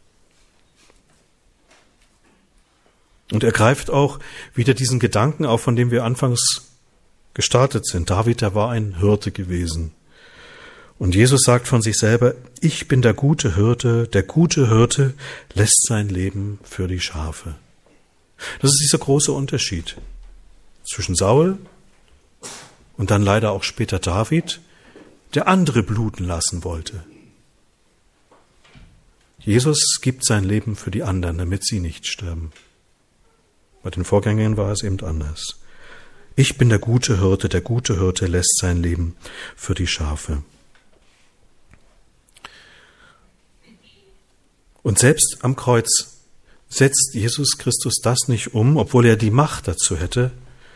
Und er greift auch wieder diesen Gedanken auf, von dem wir anfangs gestartet sind. David, der war ein Hirte gewesen. Und Jesus sagt von sich selber, ich bin der gute Hirte lässt sein Leben für die Schafe. Das ist dieser große Unterschied zwischen Saul und dann leider auch später David, der andere bluten lassen wollte. Jesus gibt sein Leben für die anderen, damit sie nicht sterben. Bei den Vorgängern war es eben anders. Ich bin der gute Hirte lässt sein Leben für die Schafe. Und selbst am Kreuz setzt Jesus Christus das nicht um, obwohl er die Macht dazu hätte,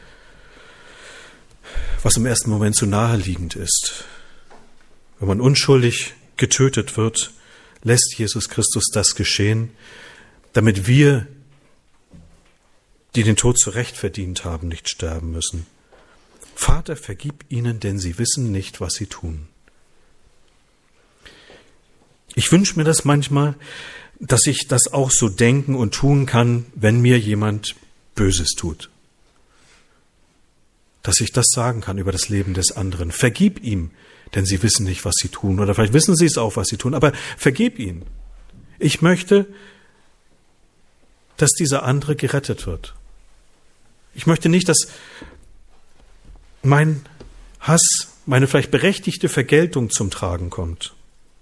was im ersten Moment so naheliegend ist. Wenn man unschuldig getötet wird, lässt Jesus Christus das geschehen, damit wir, die den Tod zu Recht verdient haben, nicht sterben müssen. Vater, vergib ihnen, denn sie wissen nicht, was sie tun. Ich wünsche mir das manchmal, dass ich das auch so denken und tun kann, wenn mir jemand Böses tut. Dass ich das sagen kann über das Leben des anderen. Vergib ihm, denn sie wissen nicht, was sie tun. Oder vielleicht wissen sie es auch, was sie tun, aber vergib ihnen. Ich möchte, dass dieser andere gerettet wird. Ich möchte nicht, dass mein Hass, meine vielleicht berechtigte Vergeltung zum Tragen kommt.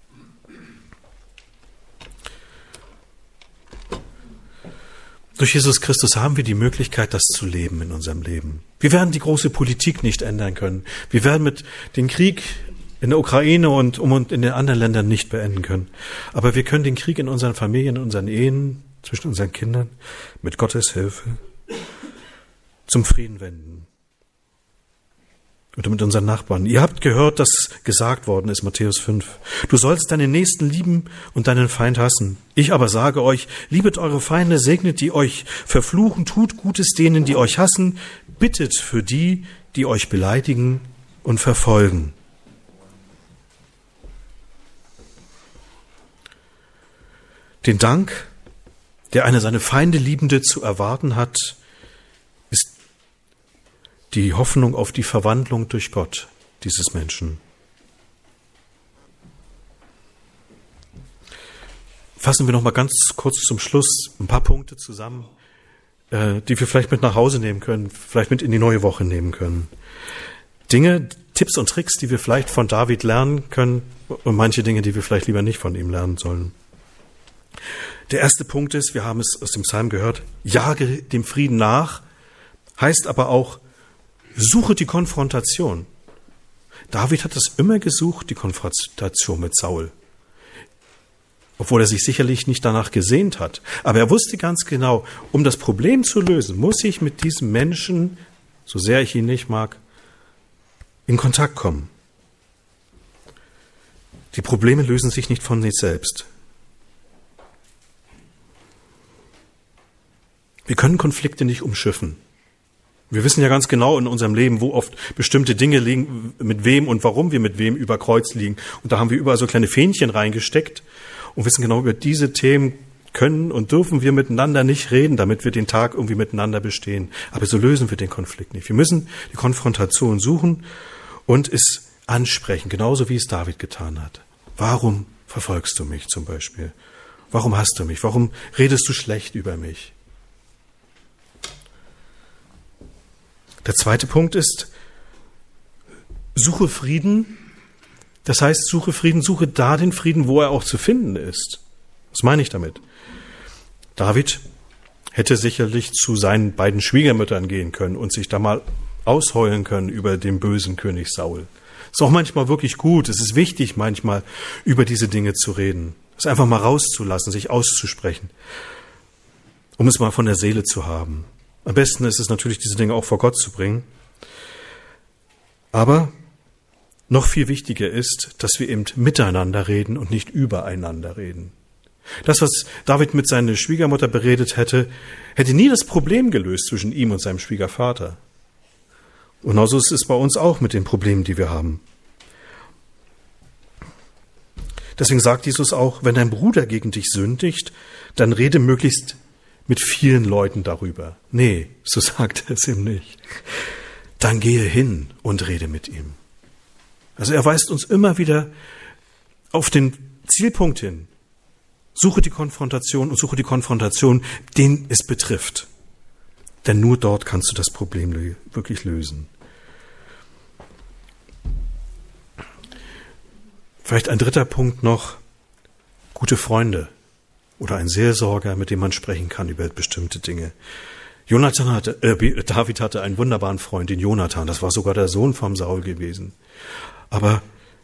Durch Jesus Christus haben wir die Möglichkeit, das zu leben in unserem Leben. Wir werden die große Politik nicht ändern können. Wir werden mit den Krieg in der Ukraine und in den anderen Ländern nicht beenden können. Aber wir können den Krieg in unseren Familien, in unseren Ehen, zwischen unseren Kindern mit Gottes Hilfe zum Frieden wenden. Oder mit unseren Nachbarn. Ihr habt gehört, dass gesagt worden ist, Matthäus 5. Du sollst deinen Nächsten lieben und deinen Feind hassen. Ich aber sage euch, liebet eure Feinde, segnet die euch verfluchen, tut Gutes denen, die euch hassen, bittet für die, die euch beleidigen und verfolgen. Den Dank der eine seine Feinde Liebende zu erwarten hat, ist die Hoffnung auf die Verwandlung durch Gott dieses Menschen. Fassen wir noch mal ganz kurz zum Schluss ein paar Punkte zusammen, die wir vielleicht mit nach Hause nehmen können, vielleicht mit in die neue Woche nehmen können. Dinge, Tipps und Tricks, die wir vielleicht von David lernen können und manche Dinge, die wir vielleicht lieber nicht von ihm lernen sollen. Der erste Punkt ist, wir haben es aus dem Psalm gehört, jage dem Frieden nach, heißt aber auch, suche die Konfrontation. David hat es immer gesucht, die Konfrontation mit Saul. Obwohl er sich sicherlich nicht danach gesehnt hat. Aber er wusste ganz genau, um das Problem zu lösen, muss ich mit diesem Menschen, so sehr ich ihn nicht mag, in Kontakt kommen. Die Probleme lösen sich nicht von sich selbst. Wir können Konflikte nicht umschiffen. Wir wissen ja ganz genau in unserem Leben, wo oft bestimmte Dinge liegen, mit wem und warum wir mit wem über Kreuz liegen. Und da haben wir überall so kleine Fähnchen reingesteckt und wissen genau, über diese Themen können und dürfen wir miteinander nicht reden, damit wir den Tag irgendwie miteinander bestehen. Aber so lösen wir den Konflikt nicht. Wir müssen die Konfrontation suchen und es ansprechen, genauso wie es David getan hat. Warum verfolgst du mich zum Beispiel? Warum hasst du mich? Warum redest du schlecht über mich? Der zweite Punkt ist, suche Frieden. Das heißt, suche Frieden, suche da den Frieden, wo er auch zu finden ist. Was meine ich damit? David hätte sicherlich zu seinen beiden Schwiegermüttern gehen können und sich da mal ausheulen können über den bösen König Saul. Ist auch manchmal wirklich gut. Es ist wichtig, manchmal über diese Dinge zu reden. Es einfach mal rauszulassen, sich auszusprechen, um es mal von der Seele zu haben. Am besten ist es natürlich, diese Dinge auch vor Gott zu bringen. Aber noch viel wichtiger ist, dass wir eben miteinander reden und nicht übereinander reden. Das, was David mit seiner Schwiegermutter beredet hätte, hätte nie das Problem gelöst zwischen ihm und seinem Schwiegervater. Und genauso ist es bei uns auch mit den Problemen, die wir haben. Deswegen sagt Jesus auch, wenn dein Bruder gegen dich sündigt, dann rede möglichst mit vielen Leuten darüber. Nee, so sagt er es ihm nicht. Dann gehe hin und rede mit ihm. Also er weist uns immer wieder auf den Zielpunkt hin. Suche die Konfrontation und suche die Konfrontation, den es betrifft. Denn nur dort kannst du das Problem wirklich lösen. Vielleicht ein dritter Punkt noch, gute Freunde oder ein Seelsorger, mit dem man sprechen kann über bestimmte Dinge. David hatte einen wunderbaren Freund, den Jonathan, das war sogar der Sohn vom Saul gewesen. Aber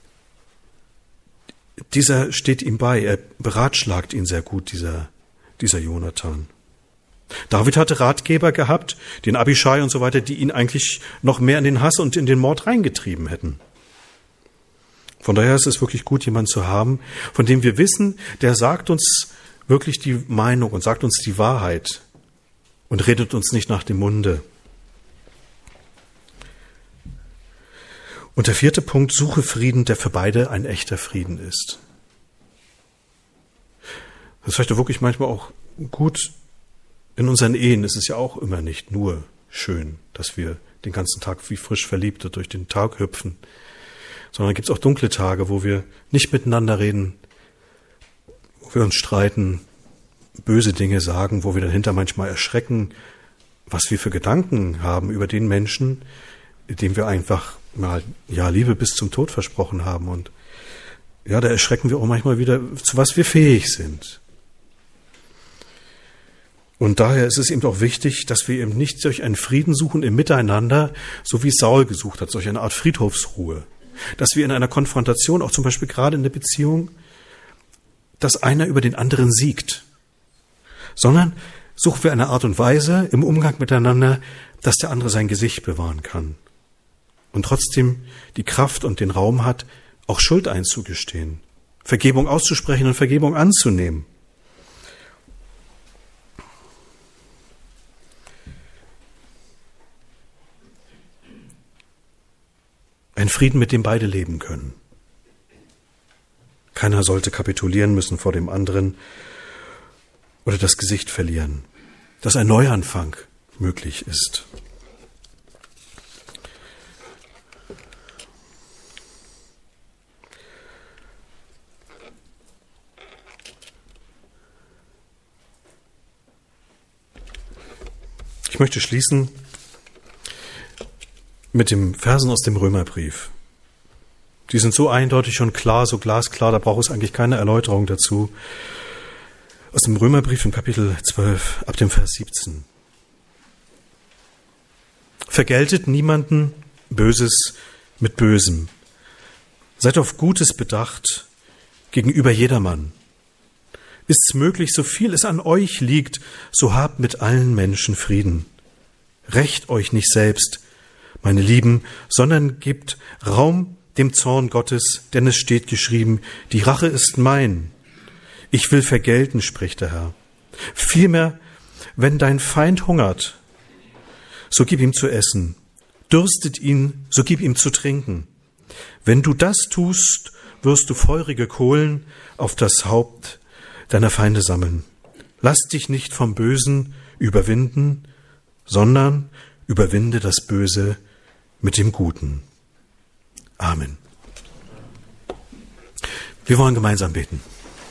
dieser steht ihm bei, er beratschlagt ihn sehr gut, dieser Jonathan. David hatte Ratgeber gehabt, den Abischai und so weiter, die ihn eigentlich noch mehr in den Hass und in den Mord reingetrieben hätten. Von daher ist es wirklich gut, jemanden zu haben, von dem wir wissen, der sagt uns wirklich die Meinung und sagt uns die Wahrheit und redet uns nicht nach dem Munde. Und der vierte Punkt, suche Frieden, der für beide ein echter Frieden ist. Das ist vielleicht wirklich manchmal auch gut. In unseren Ehen ist es ja auch immer nicht nur schön, dass wir den ganzen Tag wie frisch Verliebte durch den Tag hüpfen, sondern gibt es auch dunkle Tage, wo wir nicht miteinander reden, wo wir uns streiten, böse Dinge sagen, wo wir dann hinter manchmal erschrecken, was wir für Gedanken haben über den Menschen, dem wir einfach mal Liebe bis zum Tod versprochen haben. Und ja, da erschrecken wir auch manchmal wieder, zu was wir fähig sind. Und daher ist es eben auch wichtig, dass wir eben nicht solch einen Frieden suchen im Miteinander, so wie Saul gesucht hat, solch eine Art Friedhofsruhe. Dass wir in einer Konfrontation, auch zum Beispiel gerade in der Beziehung, dass einer über den anderen siegt. Sondern suchen wir eine Art und Weise im Umgang miteinander, dass der andere sein Gesicht bewahren kann. Und trotzdem die Kraft und den Raum hat, auch Schuld einzugestehen, Vergebung auszusprechen und Vergebung anzunehmen. Ein Frieden, mit dem beide leben können. Keiner sollte kapitulieren müssen vor dem anderen. oder das Gesicht verlieren, dass ein Neuanfang möglich ist. Ich möchte schließen mit den Versen aus dem Römerbrief. Die sind so eindeutig und klar, so glasklar, da braucht es eigentlich keine Erläuterung dazu. Aus dem Römerbrief im Kapitel 12, ab dem Vers 17. Vergeltet niemanden Böses mit Bösem. Seid auf Gutes bedacht gegenüber jedermann. Ist's möglich, so viel es an euch liegt, so habt mit allen Menschen Frieden. Rächt euch nicht selbst, meine Lieben, sondern gebt Raum dem Zorn Gottes, denn es steht geschrieben, die Rache ist mein. Ich will vergelten, spricht der Herr. Vielmehr, wenn dein Feind hungert, so gib ihm zu essen. Dürstet ihn, so gib ihm zu trinken. Wenn du das tust, wirst du feurige Kohlen auf das Haupt deiner Feinde sammeln. Lass dich nicht vom Bösen überwinden, sondern überwinde das Böse mit dem Guten. Amen. Wir wollen gemeinsam beten.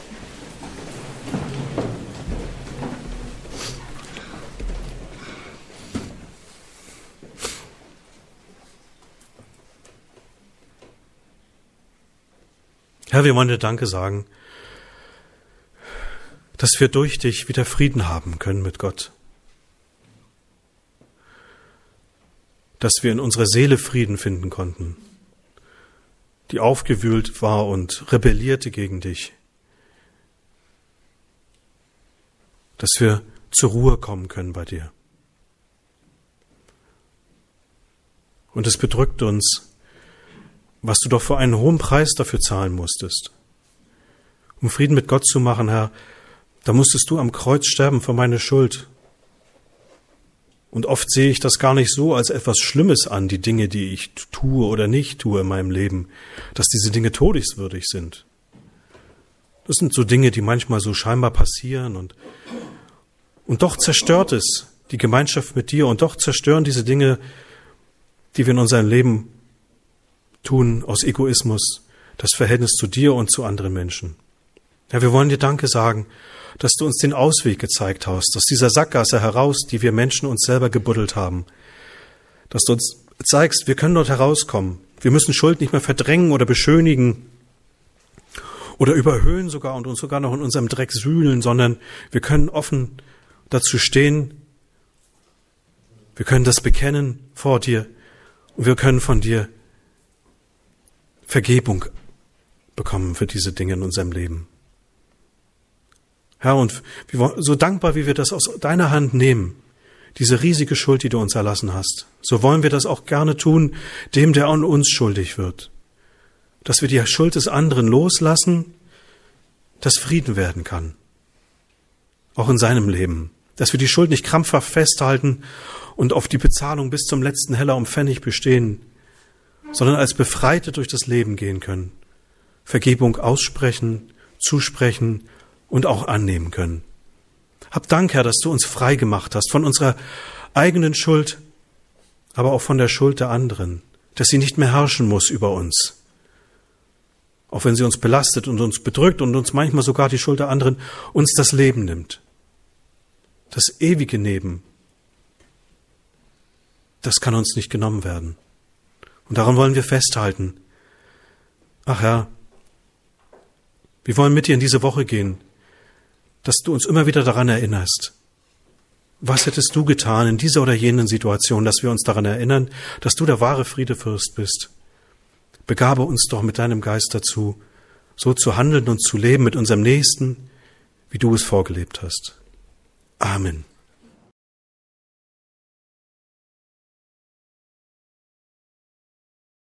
Herr, wir wollen dir Danke sagen, dass wir durch dich wieder Frieden haben können mit Gott. Dass wir in unserer Seele Frieden finden konnten, die aufgewühlt war und rebellierte gegen dich. Dass wir zur Ruhe kommen können bei dir. Und es bedrückt uns, was du doch für einen hohen Preis dafür zahlen musstest. Um Frieden mit Gott zu machen, Herr, da musstest du am Kreuz sterben für meine Schuld. Und oft sehe ich das gar nicht so als etwas Schlimmes an, die Dinge, die ich tue oder nicht tue in meinem Leben, dass diese Dinge todeswürdig sind. Das sind so Dinge, die manchmal so scheinbar passieren und doch zerstört es die Gemeinschaft mit dir und doch zerstören diese Dinge, die wir in unserem Leben tun, aus Egoismus, das Verhältnis zu dir und zu anderen Menschen. Ja, wir wollen dir Danke sagen, dass du uns den Ausweg gezeigt hast, aus dieser Sackgasse heraus, die wir Menschen uns selber gebuddelt haben. Dass du uns zeigst, wir können dort herauskommen. Wir müssen Schuld nicht mehr verdrängen oder beschönigen oder überhöhen sogar und uns sogar noch in unserem Dreck sühlen, sondern wir können offen dazu stehen. Wir können das bekennen vor dir und wir können von dir Vergebung bekommen für diese Dinge in unserem Leben. Herr, und so dankbar, wie wir das aus deiner Hand nehmen, diese riesige Schuld, die du uns erlassen hast, so wollen wir das auch gerne tun, dem, der an uns schuldig wird. Dass wir die Schuld des anderen loslassen, dass Frieden werden kann. Auch in seinem Leben. Dass wir die Schuld nicht krampfhaft festhalten und auf die Bezahlung bis zum letzten Heller um Pfennig bestehen, sondern als Befreite durch das Leben gehen können. Vergebung aussprechen, zusprechen und auch annehmen können. Hab Dank, Herr, dass du uns frei gemacht hast von unserer eigenen Schuld, aber auch von der Schuld der anderen, dass sie nicht mehr herrschen muss über uns. Auch wenn sie uns belastet und uns bedrückt und uns manchmal sogar die Schuld der anderen uns das Leben nimmt. Das ewige Leben, das kann uns nicht genommen werden. Und daran wollen wir festhalten. Ach Herr, wir wollen mit dir in diese Woche gehen, dass du uns immer wieder daran erinnerst. Was hättest du getan in dieser oder jenen Situation, dass wir uns daran erinnern, dass du der wahre Friedefürst bist? Begabe uns doch mit deinem Geist dazu, so zu handeln und zu leben mit unserem Nächsten, wie du es vorgelebt hast. Amen.